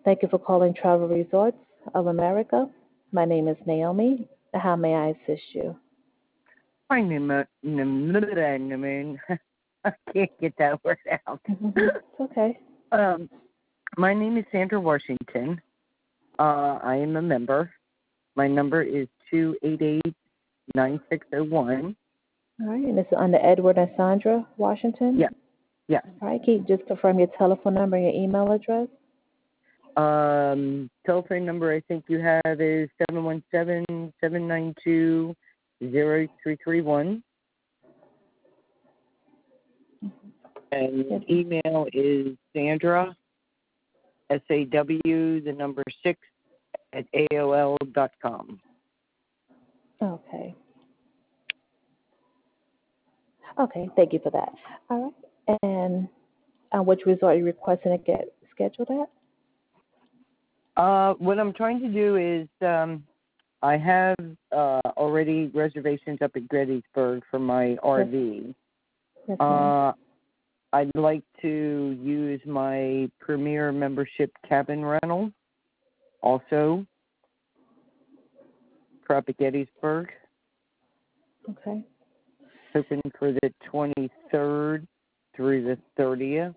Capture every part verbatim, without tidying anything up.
Thank you for calling Travel Resorts of America. My name is Naomi. How may I assist you? My name is Name. I can't get that word out. It's okay. um, my name is Sandra Washington. Uh, I am a member. My number is two eight eight nine six zero one. All right, and this is under Edward and Sandra Washington? Yeah, yeah. All right, can you just confirm your telephone number and your email address? Um, telephone number I think you have is seven one seven, seven nine two, zero three three one. And Yes. email is Sandra, S A W, the number six, at A O L dot com. Okay. Okay, thank you for that. All right, and uh, which resort are you requesting to get scheduled at? Uh, what I'm trying to do is um, I have uh, already reservations up at Gettysburg for my R V. Yes, uh, I'd like to use my Premier membership cabin rental also for up at Gettysburg. okay. Hoping for the twenty-third through the thirtieth.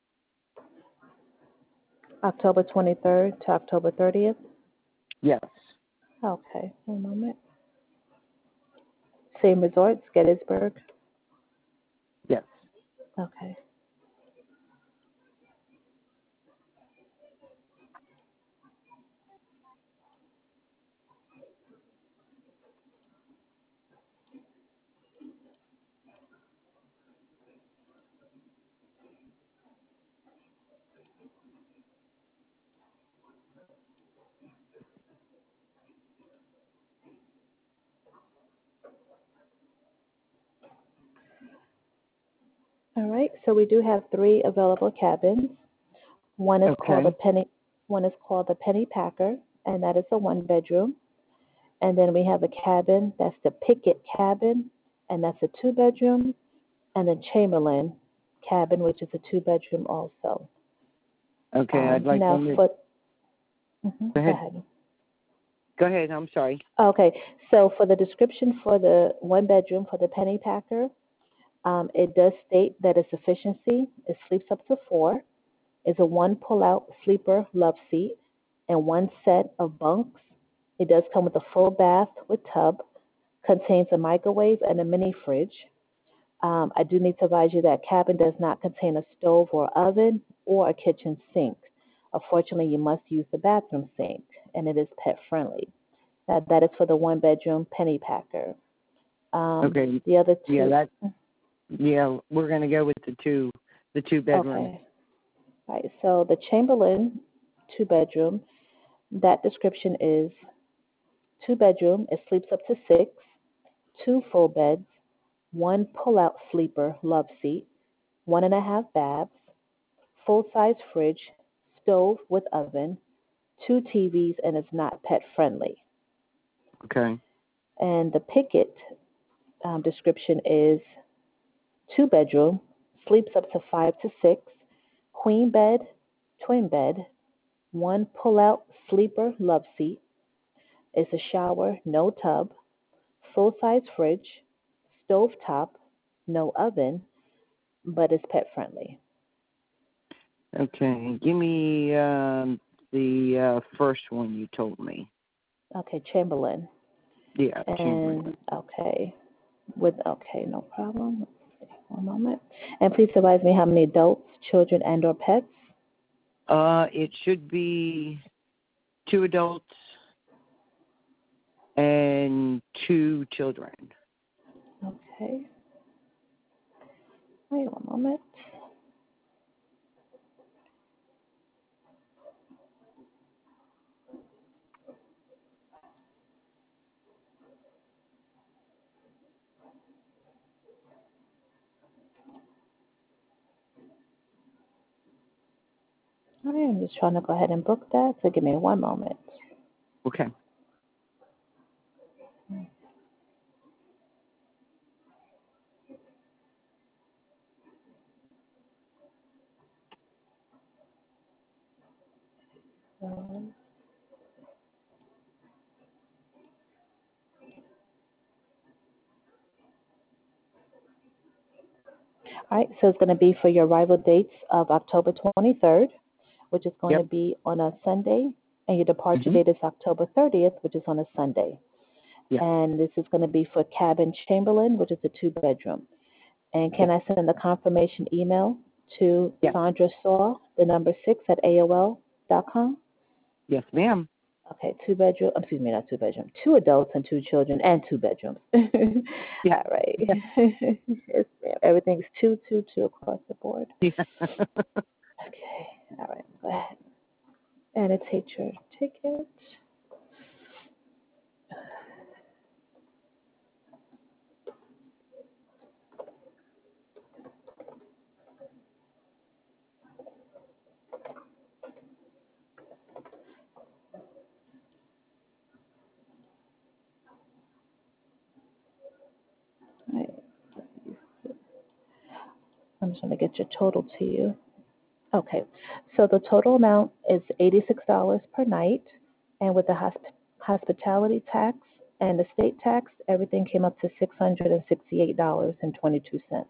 October twenty-third to October thirtieth? Yes. Okay, one moment. Same resorts, Gettysburg? Yes. Okay. All right, so we do have three available cabins. One is Okay. called the Penny. One is called the Penny Packer, and that is a one bedroom. And then we have a cabin that's the Pickett cabin, and that's a two bedroom, and the Chamberlain cabin, which is a two bedroom also. Okay, Um, I'd like now one. for mhm, Go ahead. go ahead. Go ahead. I'm sorry. Okay, so for the description for the one bedroom for the Penny Packer, um, it does state that its efficiency it sleeps up to four. Is a one pull-out sleeper love seat and one set of bunks. It does come with a full bath with tub, contains a microwave and a mini fridge. Um, I do need to advise you that cabin does not contain a stove or oven or a kitchen sink. Unfortunately, you must use the bathroom sink, and it is pet friendly. That that is for the one bedroom penny packer. Um, Okay. The other two. Yeah, that. Yeah, we're gonna go with the two, the two bedroom. Okay. Right. So the Chamberlain two bedroom. That description is two bedroom. It sleeps up to six. Two full beds. One pull-out sleeper love seat. One and a half baths. Full-size fridge. Stove with oven. Two T Vs, and it's not pet friendly. Okay. And the Pickett um, description is two bedroom, sleeps up to five to six, queen bed, twin bed, one pull out sleeper love seat. It's a shower, no tub, full size fridge, stove top, no oven, but it's pet friendly. Okay. Give me um, the uh, first one you told me. Okay, Chamberlain. Yeah, Chamberlain. And okay, with okay, no problem. One moment. And please advise me how many adults, children, and or pets. Uh, it should be two adults and two children. Okay. Wait one moment. All right, I'm just trying to go ahead and book that, so give me one moment. Okay. So, all right, so it's going to be for your arrival dates of October twenty-third, which is going to Yep. be on a Sunday, and your departure Mhm. date is October thirtieth, which is on a Sunday. Yeah. And this is going to be for Cabin Chamberlain, which is a two-bedroom. And can Yeah. I send the confirmation email to Yeah. Sandra Saw, the number six at A O L dot com? Yes, ma'am. Okay, two bedroom, excuse me, not two bedroom, two adults and two children and two bedrooms. Yeah. All right. Yes, ma'am. Everything's two, two, two across the board. Yeah. Okay, all right, go ahead. Annotate your ticket. All right. I'm just going to get your total to you. Okay, so the total amount is eighty-six dollars per night, and with the hosp- hospitality tax and the state tax, everything came up to six hundred sixty-eight dollars and twenty-two cents.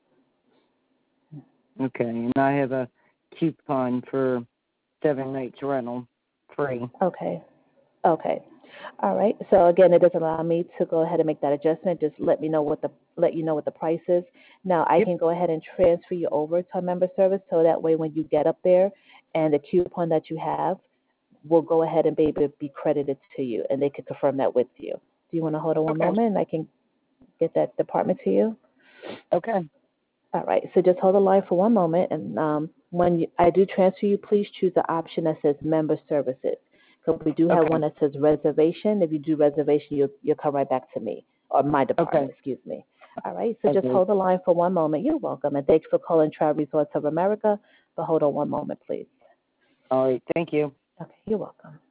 Okay, and I have a coupon for seven nights rental free. Okay, okay. All right. So again, it doesn't allow me to go ahead and make that adjustment. Just let me know what the let you know what the price is. Now I Yep. can go ahead and transfer you over to a member service, so that way when you get up there and the coupon that you have will go ahead and be able to be credited to you, and they can confirm that with you. Do you want to hold on one Okay. moment, and I can get that department to you? Okay. All right. So just hold the line for one moment, and um, when you, I do transfer you, please choose the option that says member services. Because we do have Okay. one that says reservation. If you do reservation, you'll, you'll come right back to me, or my department, Okay. excuse me. All right. So just Okay. hold the line for one moment. You're welcome, and thanks for calling Travel Resorts of America. But hold on one moment, please. All right. Thank you. Okay. You're welcome.